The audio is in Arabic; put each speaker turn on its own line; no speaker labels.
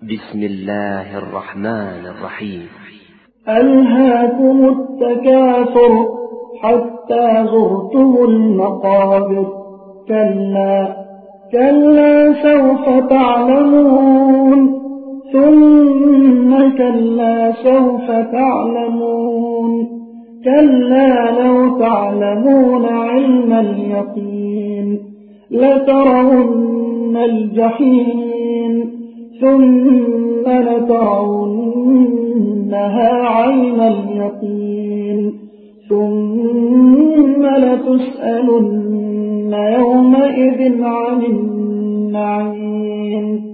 بسم الله الرحمن الرحيم.
ألهاكم التكاثر حتى زرتم المقابر كلا سوف تعلمون ثم كلا سوف تعلمون كلا لو تعلمون علم اليقين لترون الجحيم ثم لترونها عين اليقين ثم لتسألن يومئذ عن النعيم